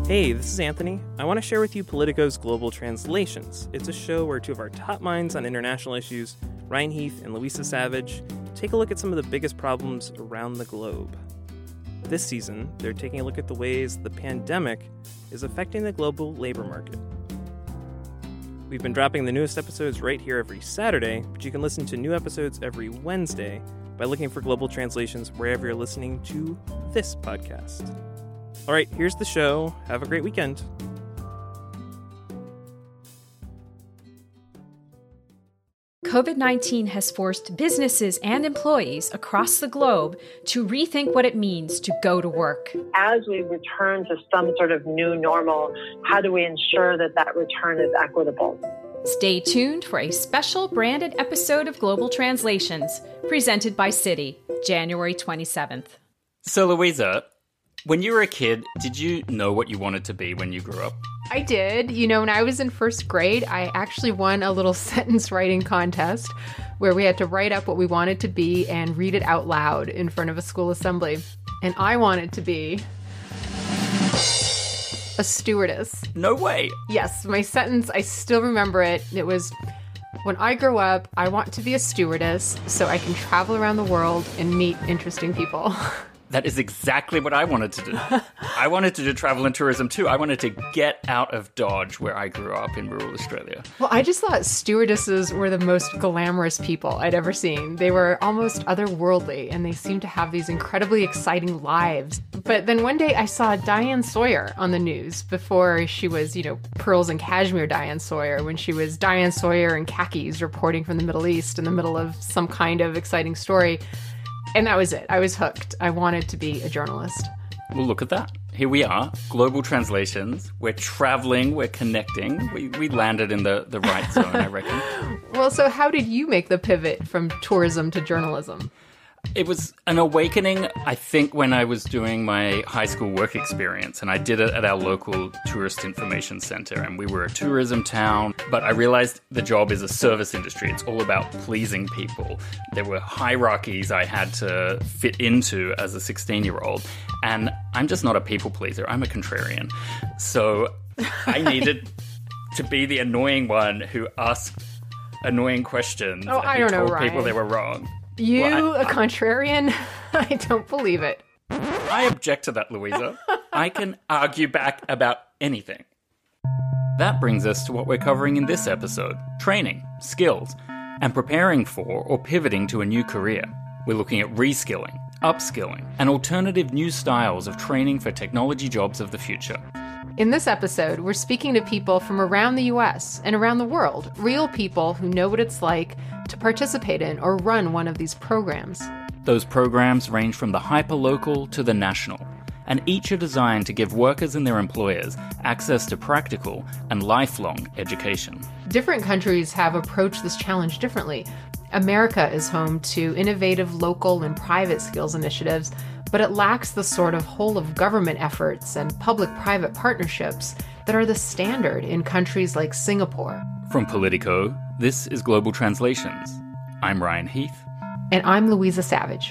Hey, this is Anthony. I want to share with you Politico's Global Translations. It's a show where two of our top minds on international issues, Ryan Heath and Luisa Savage, take a look at some of the biggest problems around the globe. This season, they're taking a look at the ways the pandemic is affecting the global labor market. We've been dropping the newest episodes right here every Saturday, but you can listen to new episodes every Wednesday by looking for Global Translations wherever you're listening to this podcast. All right, here's the show. Have a great weekend. COVID-19 has forced businesses and employees across the globe to rethink what it means to go to work. As we return to some sort of new normal, how do we ensure that that return is equitable? Stay tuned for a special branded episode of Global Translations, presented by Citi, January 27th. So, Luisa, when you were a kid, did you know what you wanted to be when you grew up? I did. You know, when I was in first grade, I actually won a little sentence writing contest where we had to write up what we wanted to be and read it out loud in front of a school assembly. And I wanted to be a stewardess. No way. Yes, my sentence, I still remember it. It was, when I grow up, I want to be a stewardess so I can travel around the world and meet interesting people. That is exactly what I wanted to do. I wanted to do travel and tourism too. I wanted to get out of Dodge, where I grew up in rural Australia. Well, I just thought stewardesses were the most glamorous people I'd ever seen. They were almost otherworldly, and they seemed to have these incredibly exciting lives. But then one day I saw Diane Sawyer on the news before she was, pearls and cashmere Diane Sawyer, when she was Diane Sawyer in khakis reporting from the Middle East in the middle of some kind of exciting story. And that was it. I was hooked. I wanted to be a journalist. Well, look at that. Here we are, Global Translations. We're traveling, we're connecting. We landed in the right zone, I reckon. Well, so how did you make the pivot from tourism to journalism? It was an awakening, I think, when I was doing my high school work experience, and I did it at our local tourist information center, and we were a tourism town, but I realized the job is a service industry. It's all about pleasing people. There were hierarchies I had to fit into as a 16-year-old, and I'm just not a people pleaser. I'm a contrarian. So I needed to be the annoying one who asked annoying questions and who told people they were wrong. You, a contrarian? I don't believe it. I object to that, Luisa. I can argue back about anything. That brings us to what we're covering in this episode: training, skills, and preparing for or pivoting to a new career. We're looking at reskilling, upskilling, and alternative new styles of training for technology jobs of the future. In this episode, we're speaking to people from around the US and around the world, real people who know what it's like to participate in or run one of these programs. Those programs range from the hyperlocal to the national, and each are designed to give workers and their employers access to practical and lifelong education. Different countries have approached this challenge differently. America is home to innovative local and private skills initiatives, but it lacks the sort of whole-of-government efforts and public-private partnerships that are the standard in countries like Singapore. From Politico, this is Global Translations. I'm Ryan Heath. And I'm Luisa Savage.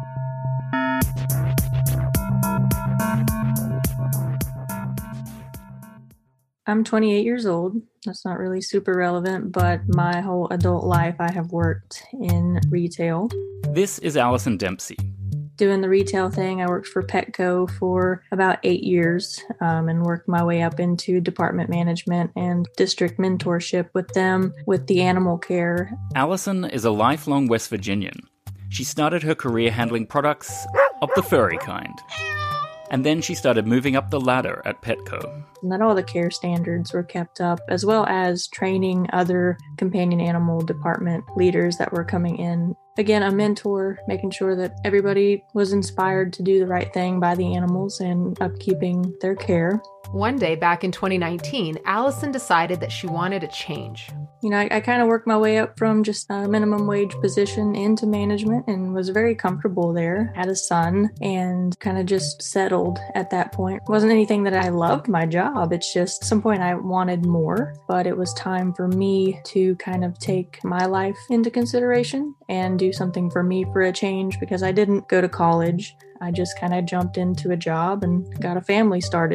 I'm 28 years old. That's not really super relevant, but my whole adult life I have worked in retail. This is Allison Dempsey. Doing the retail thing, I worked for Petco for about 8 years and worked my way up into department management and district mentorship with them with the animal care. Allison is a lifelong West Virginian. She started her career handling products of the furry kind. And then she started moving up the ladder at Petco. And that all the care standards were kept up, as well as training other companion animal department leaders that were coming in. Again, a mentor, making sure that everybody was inspired to do the right thing by the animals and upkeeping their care. One day back in 2019, Allison decided that she wanted a change. I kind of worked my way up from just a minimum wage position into management and was very comfortable there. Had a son and kind of just settled at that point. It wasn't anything that I loved my job. It's just at some point I wanted more, but it was time for me to kind of take my life into consideration and do something for me for a change, because I didn't go to college. I just kind of jumped into a job and got a family started.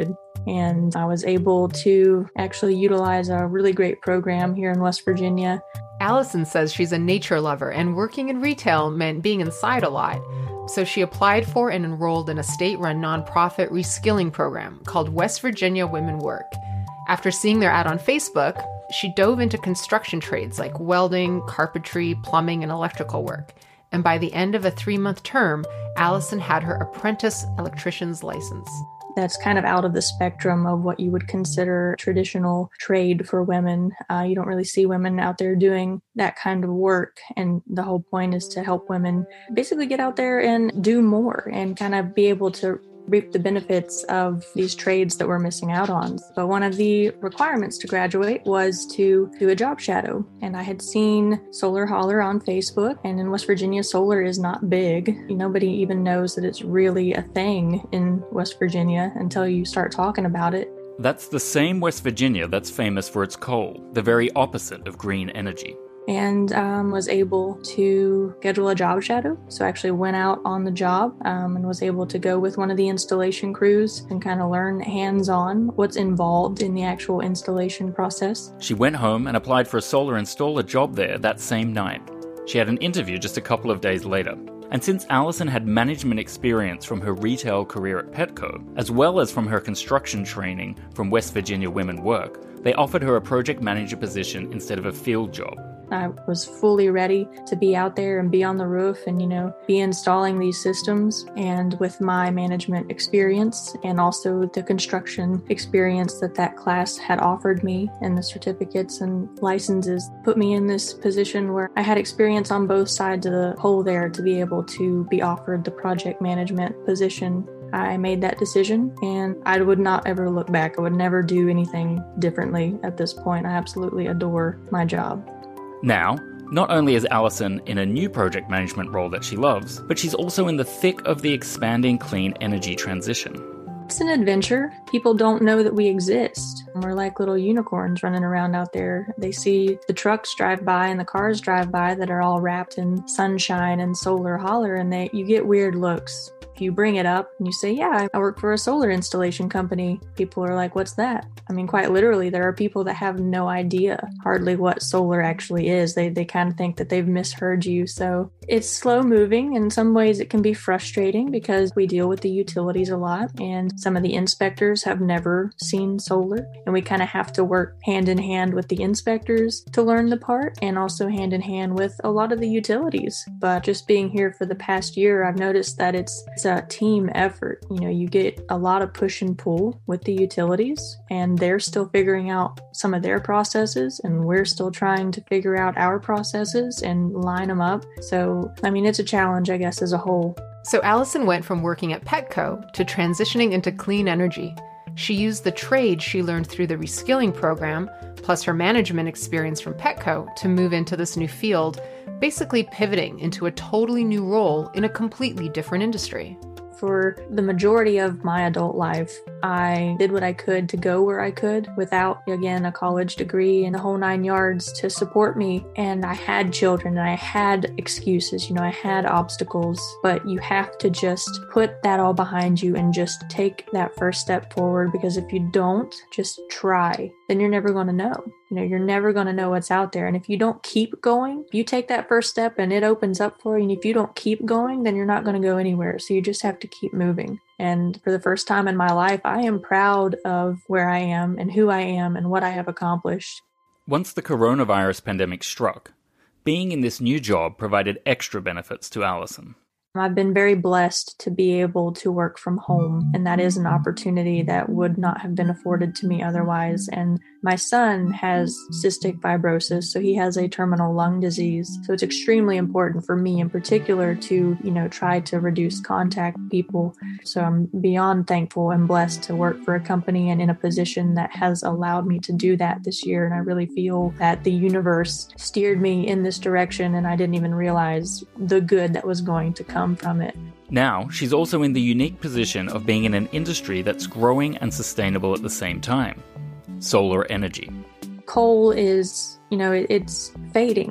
And I was able to actually utilize a really great program here in West Virginia. Allison says she's a nature lover, and working in retail meant being inside a lot. So she applied for and enrolled in a state-run nonprofit reskilling program called West Virginia Women Work. After seeing their ad on Facebook, she dove into construction trades like welding, carpentry, plumbing, and electrical work. And by the end of a 3-month term, Allison had her apprentice electrician's license. That's kind of out of the spectrum of what you would consider traditional trade for women. You don't really see women out there doing that kind of work. And the whole point is to help women basically get out there and do more and kind of be able to reap the benefits of these trades that we're missing out on. But one of the requirements to graduate was to do a job shadow. And I had seen Solar Holler on Facebook, and in West Virginia, solar is not big. Nobody even knows that it's really a thing in West Virginia until you start talking about it. That's the same West Virginia that's famous for its coal, the very opposite of green energy. And was able to schedule a job shadow. So I actually went out on the job and was able to go with one of the installation crews and kind of learn hands-on what's involved in the actual installation process. She went home and applied for a solar installer job there that same night. She had an interview just a couple of days later. And since Allison had management experience from her retail career at Petco, as well as from her construction training from West Virginia Women Work, they offered her a project manager position instead of a field job. I was fully ready to be out there and be on the roof and, be installing these systems. And with my management experience and also the construction experience that class had offered me and the certificates and licenses put me in this position where I had experience on both sides of the pole there to be able to be offered the project management position. I made that decision and I would not ever look back. I would never do anything differently at this point. I absolutely adore my job. Now, not only is Allison in a new project management role that she loves, but she's also in the thick of the expanding clean energy transition. It's an adventure. People don't know that we exist. We're like little unicorns running around out there. They see the trucks drive by and the cars drive by that are all wrapped in sunshine and Solar Holler, and you get weird looks. If you bring it up and you say, yeah, I work for a solar installation company, people are like, what's that? I mean, quite literally, there are people that have no idea hardly what solar actually is. They kind of think that they've misheard you. So it's slow moving. In some ways, it can be frustrating because we deal with the utilities a lot and some of the inspectors have never seen solar. And we kind of have to work hand in hand with the inspectors to learn the part and also hand in hand with a lot of the utilities. But just being here for the past year, I've noticed that it's a team effort. You get a lot of push and pull with the utilities, and they're still figuring out some of their processes, and we're still trying to figure out our processes and line them up. So, it's a challenge, I guess, as a whole. So Allison went from working at Petco to transitioning into clean energy. She used the trade she learned through the reskilling program, plus her management experience from Petco, to move into this new field, basically pivoting into a totally new role in a completely different industry. For the majority of my adult life, I did what I could to go where I could without, again, a college degree and the whole 9 yards to support me. And I had children and I had excuses, I had obstacles, but you have to just put that all behind you and just take that first step forward, because if you don't just try, then you're never going to know. You're never going to know what's out there. And if you don't keep going, if you take that first step and it opens up for you, and if you don't keep going, then you're not going to go anywhere. So you just have to keep moving. And for the first time in my life, I am proud of where I am and who I am and what I have accomplished. Once the coronavirus pandemic struck, being in this new job provided extra benefits to Allison. I've been very blessed to be able to work from home, and that is an opportunity that would not have been afforded to me otherwise. And my son has cystic fibrosis, so he has a terminal lung disease. So it's extremely important for me in particular to, try to reduce contact with people. So I'm beyond thankful and blessed to work for a company and in a position that has allowed me to do that this year. And I really feel that the universe steered me in this direction, and I didn't even realize the good that was going to come from it. Now, she's also in the unique position of being in an industry that's growing and sustainable at the same time. Solar energy. Coal is, it's fading.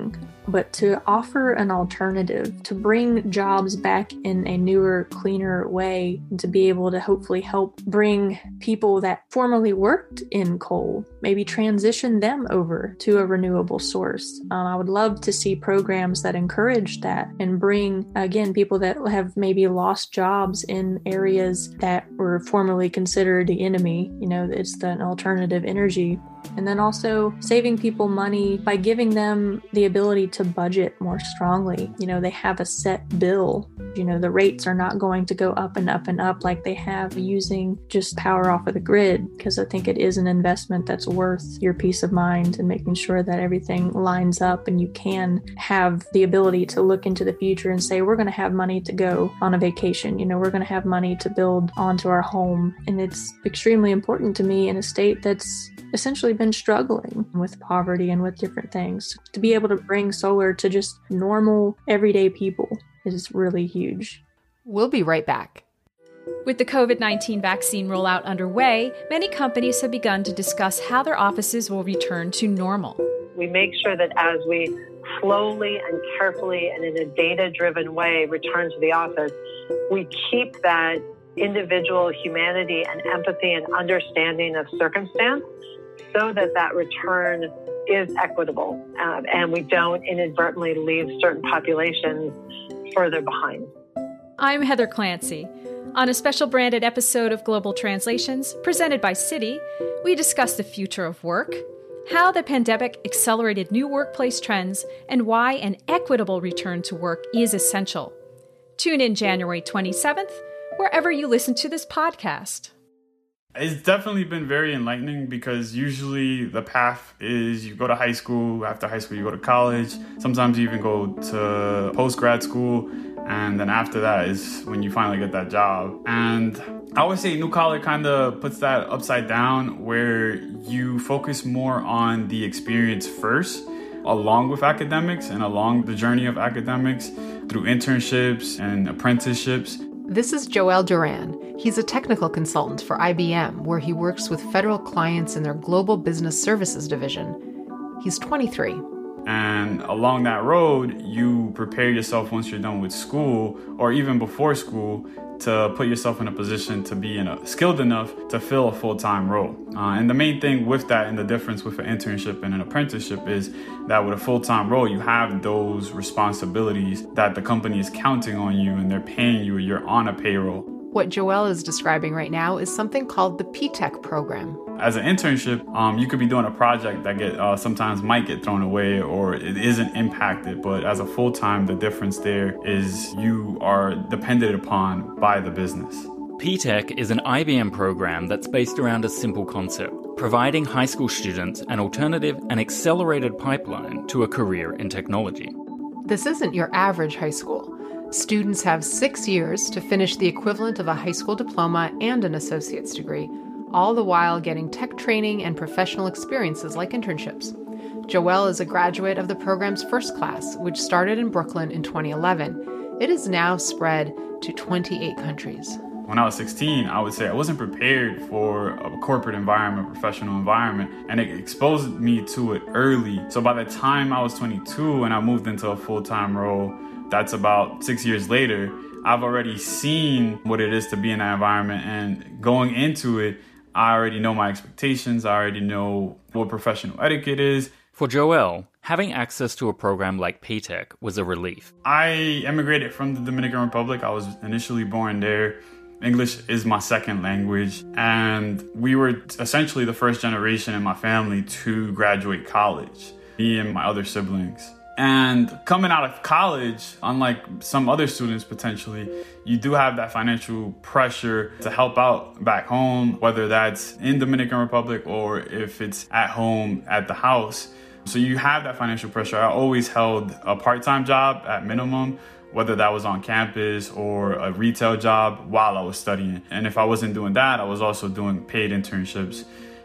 but to offer an alternative, to bring jobs back in a newer, cleaner way, and to be able to hopefully help bring people that formerly worked in coal, maybe transition them over to a renewable source. I would love to see programs that encourage that and bring, again, people that have maybe lost jobs in areas that were formerly considered the enemy. It's an alternative energy. And then also saving people money by giving them the ability to budget more strongly. They have a set bill. The rates are not going to go up and up and up like they have using just power off of the grid, because I think it is an investment that's worth your peace of mind and making sure that everything lines up and you can have the ability to look into the future and say, we're going to have money to go on a vacation. We're going to have money to build onto our home. And it's extremely important to me in a state that's essentially been struggling with poverty and with different things. To be able to bring solar to just normal, everyday people is really huge. We'll be right back. With the COVID-19 vaccine rollout underway, many companies have begun to discuss how their offices will return to normal. We make sure that as we slowly and carefully and in a data-driven way return to the office, we keep that individual humanity and empathy and understanding of circumstance so that return is equitable and we don't inadvertently leave certain populations further behind. I'm Heather Clancy. On a special branded episode of Global Translations, presented by Citi, we discuss the future of work, how the pandemic accelerated new workplace trends, and why an equitable return to work is essential. Tune in January 27th, wherever you listen to this podcast. It's definitely been very enlightening because usually the path is you go to high school, after high school you go to college, sometimes you even go to post-grad school, and then after that is when you finally get that job. And I always say New Collar kind of puts that upside down where you focus more on the experience first, along with academics and along the journey of academics through internships and apprenticeships. This is Joel Duran. He's a technical consultant for IBM, where he works with federal clients in their Global Business Services division. He's 23. And along that road, you prepare yourself once you're done with school, or even before school, to put yourself in a position to be skilled enough to fill a full-time role. And the main thing with that and the difference with an internship and an apprenticeship is that with a full-time role, you have those responsibilities that the company is counting on you and they're paying you, you're on a payroll. What Joel is describing right now is something called the P-TECH program. As an internship, you could be doing a project that sometimes might get thrown away or it isn't impacted. But as a full-time, the difference there is you are dependent upon by the business. P-TECH is an IBM program that's based around a simple concept, providing high school students an alternative and accelerated pipeline to a career in technology. This isn't your average high school. Students have 6 years to finish the equivalent of a high school diploma and an associate's degree, all the while getting tech training and professional experiences like internships. Joel is a graduate of the program's first class, which started in Brooklyn in 2011. It is now spread to 28 countries. When I was 16, I would say I wasn't prepared for a corporate environment, professional environment, and it exposed me to it early. So by the time I was 22 and I moved into a full-time role, that's about 6 years later, I've already seen what it is to be in that environment. And going into it, I already know my expectations. I already know what professional etiquette is. For Joel, having access to a program like P-TECH was a relief. I immigrated from the Dominican Republic. I was initially born there. English is my second language. And we were essentially the first generation in my family to graduate college, me and my other siblings. And coming out of college, unlike some other students potentially, you do have that financial pressure to help out back home, whether that's in Dominican Republic or if it's at home at the house. So you have that financial pressure. I always held a part-time job at minimum, whether that was on campus or a retail job while I was studying. And if I wasn't doing that, I was also doing paid internships.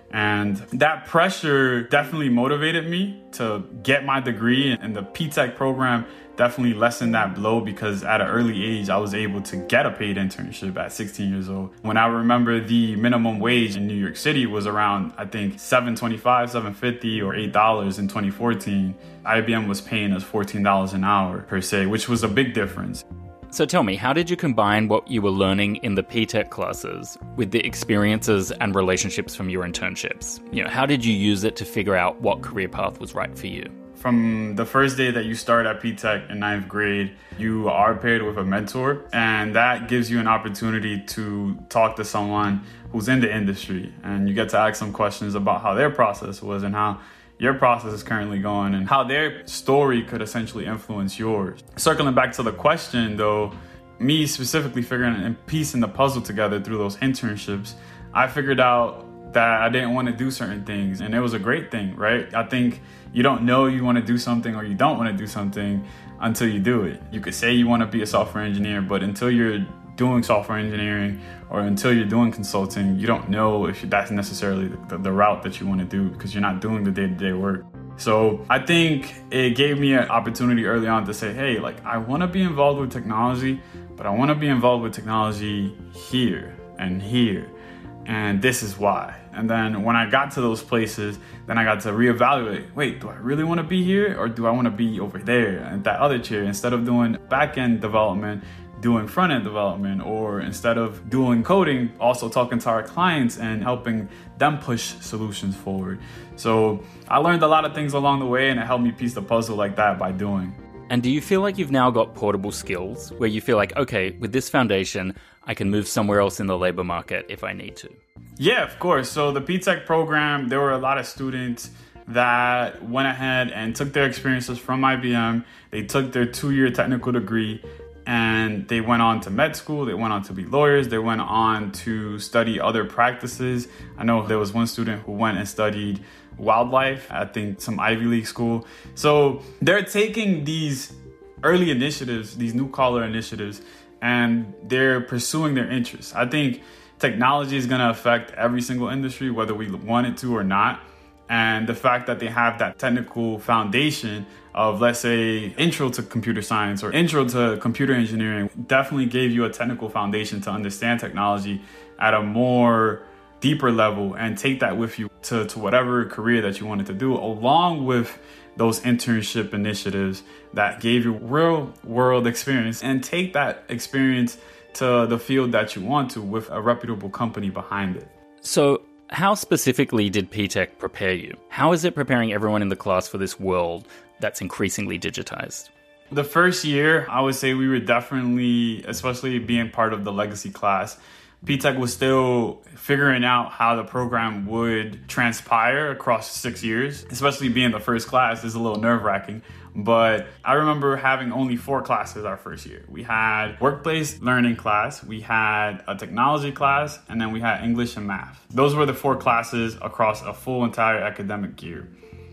And that pressure definitely motivated me to get my degree, and the P-Tech program definitely lessened that blow because at an early age, I was able to get a paid internship at 16 years old. When I remember the minimum wage in New York City was around, I think, $7.25, $7.50, or $8 in 2014. IBM was paying us $14 an hour per se, which was a big difference. So tell me, how did you combine what you were learning in the P-Tech classes with the experiences and relationships from your internships? How did you use it to figure out what career path was right for you? From the first day that you start at P-Tech in 9th grade, you are paired with a mentor, and that gives you an opportunity to talk to someone who's in the industry, and you get to ask them questions about how their process was and how your process is currently going and how their story could essentially influence yours. Circling back to the question though, me specifically figuring and piecing the puzzle together through those internships, I figured out that I didn't want to do certain things, and it was a great thing, right? I think you don't know you want to do something or you don't want to do something until you do it. You could say you want to be a software engineer, but until you're doing software engineering or until you're doing consulting, you don't know if that's necessarily the route that you want to do because you're not doing the day-to-day work. So I think it gave me an opportunity early on to say, hey, I want to be involved with technology, but I want to be involved with technology here and here. And this is why. And then when I got to those places, then I got to reevaluate, wait, do I really want to be here or do I want to be over there at that other chair? Instead of doing back-end development, doing front-end development, or instead of doing coding, also talking to our clients and helping them push solutions forward. So I learned a lot of things along the way, and it helped me piece the puzzle like that by doing. And do you feel like you've now got portable skills where you feel like, okay, with this foundation, I can move somewhere else in the labor market if I need to? Yeah, of course. So the P-Tech program, there were a lot of students that went ahead and took their experiences from IBM. They took their 2-year technical degree and they went on to med school. They went on to be lawyers. They went on to study other practices. I know there was one student who went and studied wildlife, I think some Ivy League school. So they're taking these early initiatives, these new collar initiatives, and they're pursuing their interests. I think technology is going to affect every single industry, whether we want it to or not. And the fact that they have that technical foundation of, let's say, intro to computer science or intro to computer engineering definitely gave you a technical foundation to understand technology at a more deeper level and take that with you to whatever career that you wanted to do, along with those internship initiatives that gave you real world experience, and take that experience to the field that you want to with a reputable company behind it. So how specifically did P-Tech prepare you? How is it preparing everyone in the class for this world that's increasingly digitized? The first year, I would say we were definitely, especially being part of the legacy class, P-Tech was still figuring out how the program would transpire across 6 years. Especially being the first class is a little nerve-wracking. But I remember having only 4 classes our first year. We had workplace learning class, we had a technology class, and then we had English and math. Those were the 4 classes across a full entire academic year.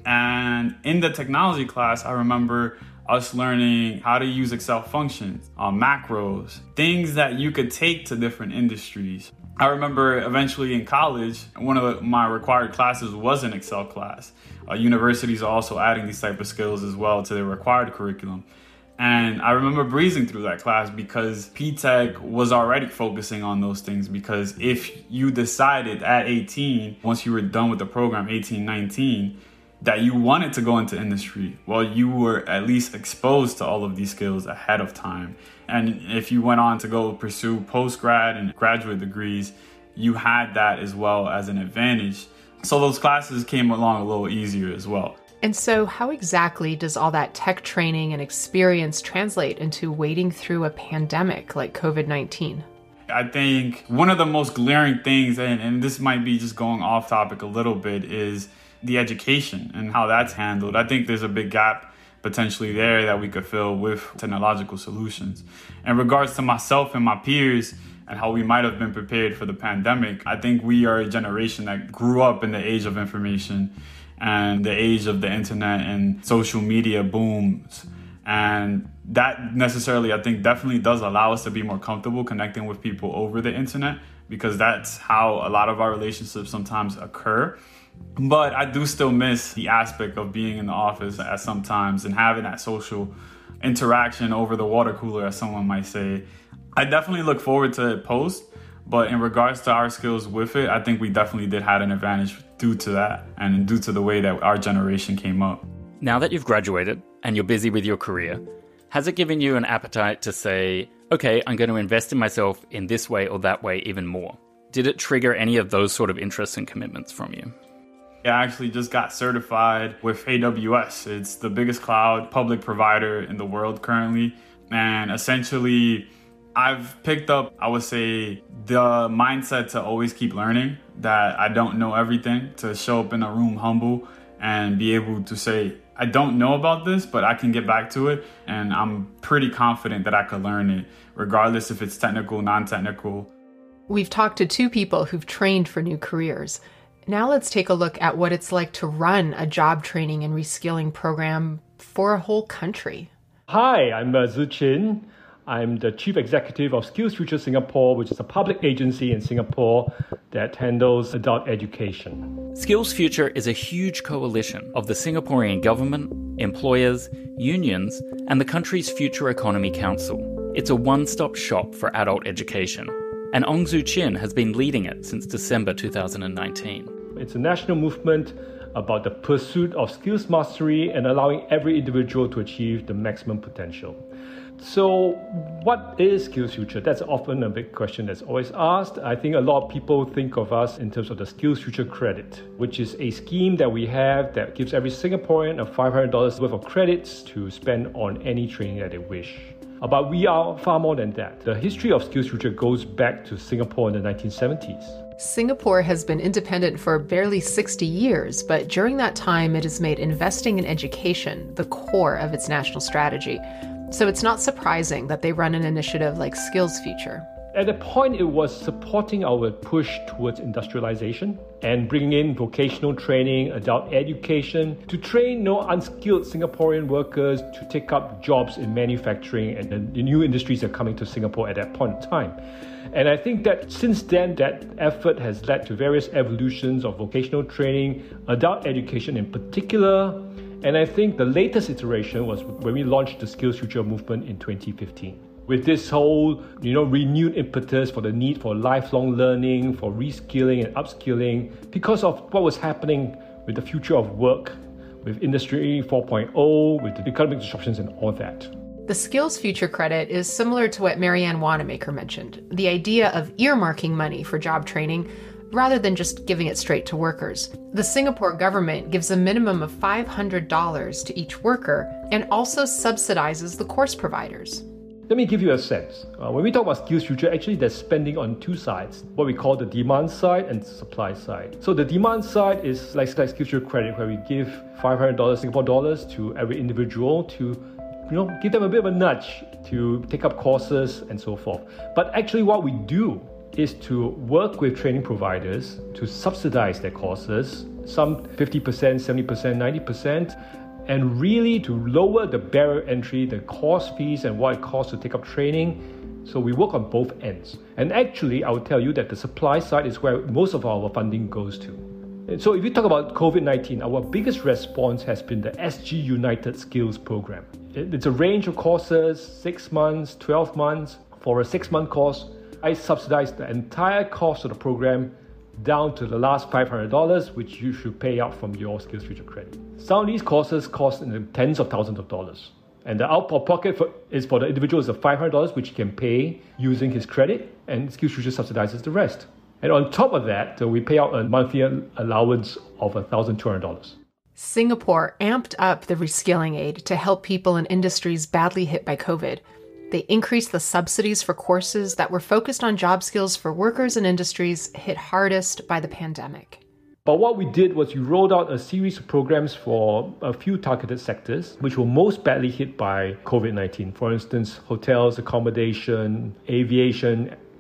And in the technology class, I remember us learning how to use Excel functions, macros, things that you could take to different industries. I remember eventually in college, one of my required classes was an Excel class. Universities are also adding these type of skills as well to their required curriculum. And I remember breezing through that class because P-Tech was already focusing on those things. Because if you decided at 18, once you were done with the program, 18, 19, that you wanted to go into industry, well, you were at least exposed to all of these skills ahead of time. And if you went on to go pursue post-grad and graduate degrees, you had that as well as an advantage. So those classes came along a little easier as well. And so how exactly does all that tech training and experience translate into wading through a pandemic like COVID-19? I think one of the most glaring things, and this might be just going off topic a little bit, is the education and how that's handled. I think there's a big gap potentially there that we could fill with technological solutions. In regards to myself and my peers and how we might have been prepared for the pandemic, I think we are a generation that grew up in the age of information and the age of the internet and social media booms. And that necessarily, I think, definitely does allow us to be more comfortable connecting with people over the internet, because that's how a lot of our relationships sometimes occur. But I do still miss the aspect of being in the office at some times and having that social interaction over the water cooler, as someone might say. I definitely look forward to it post, but in regards to our skills with it, I think we definitely did have an advantage due to that and due to the way that our generation came up. Now that you've graduated and you're busy with your career, has it given you an appetite to say, okay, I'm going to invest in myself in this way or that way even more? Did it trigger any of those sort of interests and commitments from you? I actually just got certified with AWS. It's the biggest cloud public provider in the world currently. And essentially, I've picked up, I would say, the mindset to always keep learning, that I don't know everything, to show up in a room humble and be able to say, I don't know about this, but I can get back to it. And I'm pretty confident that I could learn it, regardless if it's technical, non-technical. We've talked to two people who've trained for new careers. Now let's take a look at what it's like to run a job training and reskilling program for a whole country. Hi, I'm Zhi Chin. I'm the Chief Executive of SkillsFuture Singapore, which is a public agency in Singapore that handles adult education. SkillsFuture is a huge coalition of the Singaporean government, employers, unions, and the country's Future Economy Council. It's a one-stop shop for adult education, and Ong Zhu Chin has been leading it since December 2019. It's a national movement about the pursuit of skills mastery and allowing every individual to achieve the maximum potential. So what is SkillsFuture? That's often a big question that's always asked. I think a lot of people think of us in terms of the SkillsFuture credit, which is a scheme that we have that gives every Singaporean a $500 worth of credits to spend on any training that they wish. But we are far more than that. The history of SkillsFuture goes back to Singapore in the 1970s. Singapore has been independent for barely 60 years, but during that time, it has made investing in education the core of its national strategy. So it's not surprising that they run an initiative like SkillsFuture. At that point, it was supporting our push towards industrialization and bringing in vocational training, adult education, to train unskilled Singaporean workers to take up jobs in manufacturing and the new industries that are coming to Singapore at that point in time. And I think that since then, that effort has led to various evolutions of vocational training, adult education in particular. And I think the latest iteration was when we launched the SkillsFuture movement in 2015. With this whole, renewed impetus for the need for lifelong learning, for reskilling and upskilling, because of what was happening with the future of work, with Industry 4.0, with the economic disruptions and all that. The SkillsFuture credit is similar to what Marianne Wanamaker mentioned, the idea of earmarking money for job training rather than just giving it straight to workers. The Singapore government gives a minimum of $500 to each worker and also subsidizes the course providers. Let me give you a sense. When we talk about SkillsFuture, actually there's spending on two sides, what we call the demand side and supply side. So the demand side is like SkillsFuture credit, where we give $500 Singapore dollars to every individual to give them a bit of a nudge to take up courses and so forth. But actually what we do is to work with training providers to subsidize their courses, some 50%, 70%, 90%, and really to lower the barrier entry, the course fees and what it costs to take up training. So we work on both ends. And actually, I would tell you that the supply side is where most of our funding goes to. And so if you talk about COVID-19, our biggest response has been the SG United Skills Program. It's a range of courses, 6 months, 12 months. For a 6-month course, I subsidize the entire cost of the program down to the last $500, which you should pay out from your SkillsFuture credit. Some of these courses cost in the tens of thousands of dollars. And the out-of-pocket is for the individual is $500, which he can pay using his credit, and SkillsFuture subsidizes the rest. And on top of that, we pay out a monthly allowance of $1,200. Singapore amped up the reskilling aid to help people in industries badly hit by COVID. They increased the subsidies for courses that were focused on job skills for workers in industries hit hardest by the pandemic. But what we did was we rolled out a series of programs for a few targeted sectors, which were most badly hit by COVID-19. For instance, hotels, accommodation, aviation,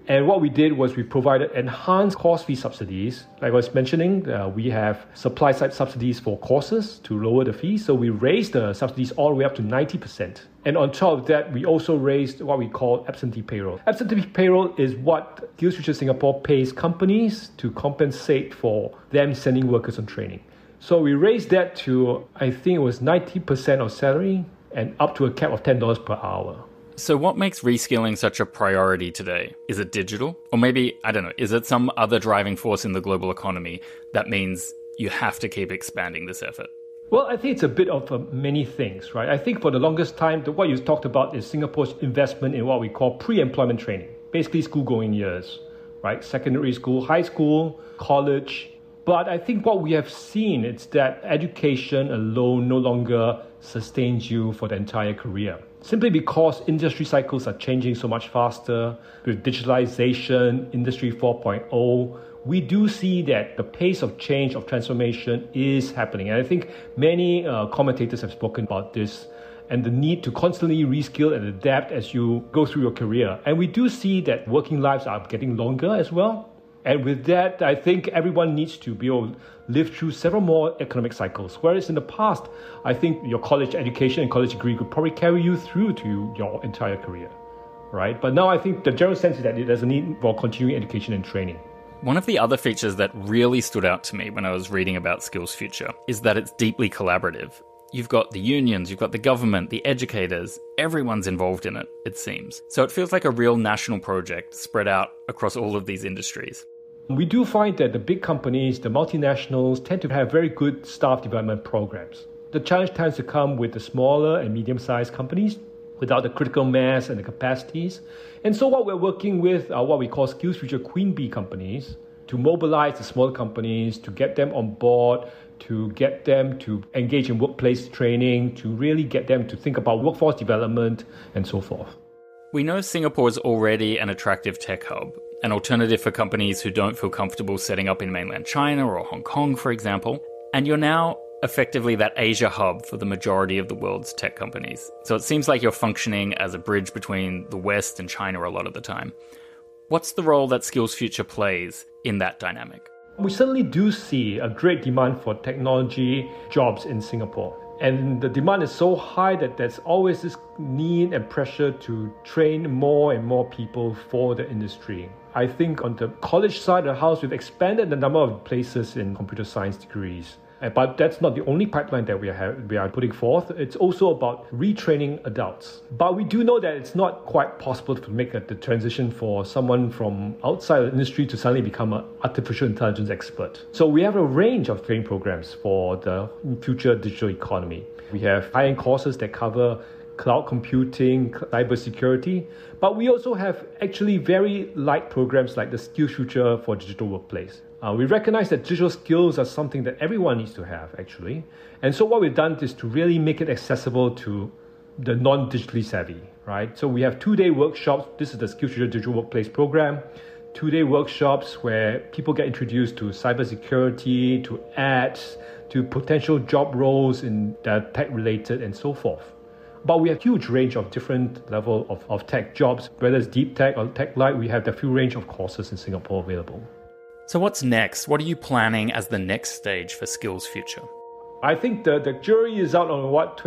And what we did was we provided enhanced course fee subsidies. Like I was mentioning, we have supply side subsidies for courses to lower the fees. So we raised the subsidies all the way up to 90%. And on top of that, we also raised what we call absentee payroll. Absentee payroll is what SkillsFuture Singapore pays companies to compensate for them sending workers on training. So we raised that to, I think it was 90% of salary and up to a cap of $10 per hour. So what makes reskilling such a priority today? Is it digital? Or maybe, I don't know, is it some other driving force in the global economy that means you have to keep expanding this effort? Well, I think it's a bit of many things, right? I think for the longest time, what you talked about is Singapore's investment in what we call pre-employment training, basically school-going years, right? Secondary school, high school, college. But I think what we have seen is that education alone no longer sustains you for the entire career. Simply because industry cycles are changing so much faster with digitalization, Industry 4.0, we do see that the pace of change, of transformation is happening. And I think many commentators have spoken about this and the need to constantly reskill and adapt as you go through your career. And we do see that working lives are getting longer as well. And with that, I think everyone needs to be able to live through several more economic cycles. Whereas in the past, I think your college education and college degree could probably carry you through to your entire career, right? But now I think the general sense is that there's a need for continuing education and training. One of the other features that really stood out to me when I was reading about SkillsFuture is that it's deeply collaborative. You've got the unions, you've got the government, the educators, everyone's involved in it, it seems. So it feels like a real national project spread out across all of these industries. We do find that the big companies, the multinationals, tend to have very good staff development programs. The challenge tends to come with the smaller and medium-sized companies without the critical mass and the capacities. And so what we're working with are what we call SkillsFuture Queen Bee companies to mobilize the smaller companies, to get them on board, to get them to engage in workplace training, to really get them to think about workforce development and so forth. We know Singapore is already an attractive tech hub, an alternative for companies who don't feel comfortable setting up in mainland China or Hong Kong, for example. And you're now effectively that Asia hub for the majority of the world's tech companies. So it seems like you're functioning as a bridge between the West and China a lot of the time. What's the role that SkillsFuture plays in that dynamic? We certainly do see a great demand for technology jobs in Singapore. And the demand is so high that there's always this need and pressure to train more and more people for the industry. I think on the college side of the house, we've expanded the number of places in computer science degrees. But that's not the only pipeline that we are putting forth. It's also about retraining adults. But we do know that it's not quite possible to make the transition for someone from outside the industry to suddenly become an artificial intelligence expert. So we have a range of training programs for the future digital economy. We have high-end courses that cover cloud computing, cybersecurity, but we also have actually very light programs like the SkillsFuture for Digital Workplace. We recognize that digital skills are something that everyone needs to have, actually. And so what we've done is to really make it accessible to the non-digitally savvy, right? So we have 2-day workshops. This is the SkillsFuture Digital Workplace program. 2-day workshops where people get introduced to cybersecurity, to ads, to potential job roles in that tech-related and so forth. But we have a huge range of different level of tech jobs, whether it's deep tech or tech light. We have the full range of courses in Singapore available. So what's next? What are you planning as the next stage for SkillsFuture? I think the jury is out on what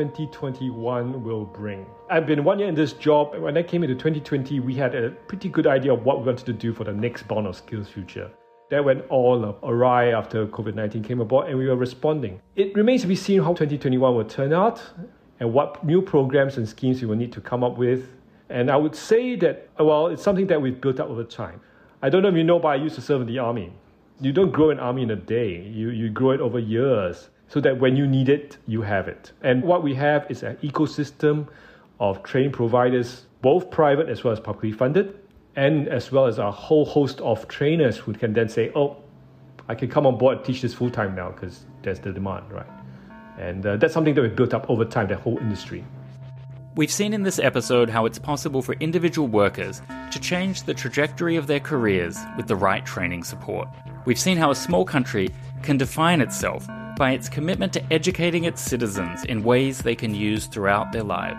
2021 will bring. I've been 1 year in this job. When I came into 2020, we had a pretty good idea of what we wanted to do for the next bound of SkillsFuture. That went all awry after COVID-19 came aboard and we were responding. It remains to be seen how 2021 will turn out and what new programs and schemes we will need to come up with. And I would say that, well, it's something that we've built up over time. I don't know if you know, but I used to serve in the army. You don't grow an army in a day. You grow it over years so that when you need it, you have it. And what we have is an ecosystem of training providers, both private as well as publicly funded, and as well as a whole host of trainers who can then say, oh, I can come on board and teach this full-time now because there's the demand, right? And that's something that we've built up over time, that whole industry. We've seen in this episode how it's possible for individual workers to change the trajectory of their careers with the right training support. We've seen how a small country can define itself by its commitment to educating its citizens in ways they can use throughout their lives.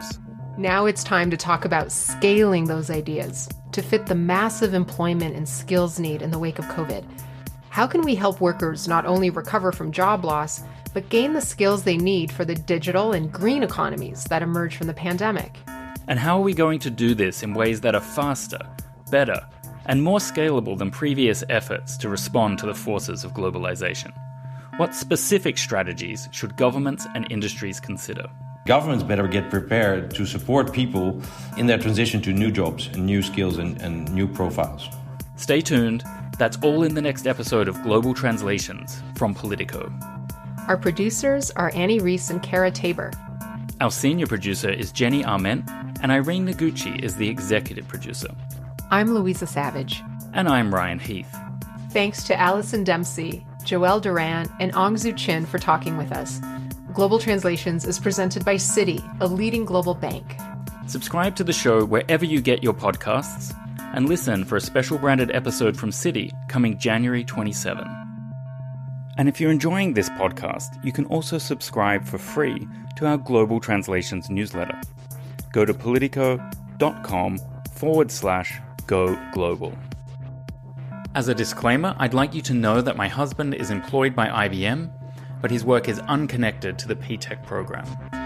Now it's time to talk about scaling those ideas to fit the massive employment and skills need in the wake of COVID. How can we help workers not only recover from job loss, but gain the skills they need for the digital and green economies that emerge from the pandemic? And how are we going to do this in ways that are faster, better, and more scalable than previous efforts to respond to the forces of globalization? What specific strategies should governments and industries consider? Governments better get prepared to support people in their transition to new jobs and new skills and new profiles. Stay tuned. That's all in the next episode of Global Translations from Politico. Our producers are Annie Reese and Kara Tabor. Our senior producer is Jenny Arment, and Irene Noguchi is the executive producer. I'm Louisa Savage. And I'm Ryan Heath. Thanks to Allison Dempsey, Joelle Duran, and Ongzu Chin for talking with us. Global Translations is presented by Citi, a leading global bank. Subscribe to the show wherever you get your podcasts, and listen for a special branded episode from Citi coming January 27. And if you're enjoying this podcast, you can also subscribe for free to our Global Translations newsletter. Go to politico.com/go global. As a disclaimer, I'd like you to know that my husband is employed by IBM, but his work is unconnected to the PTech program.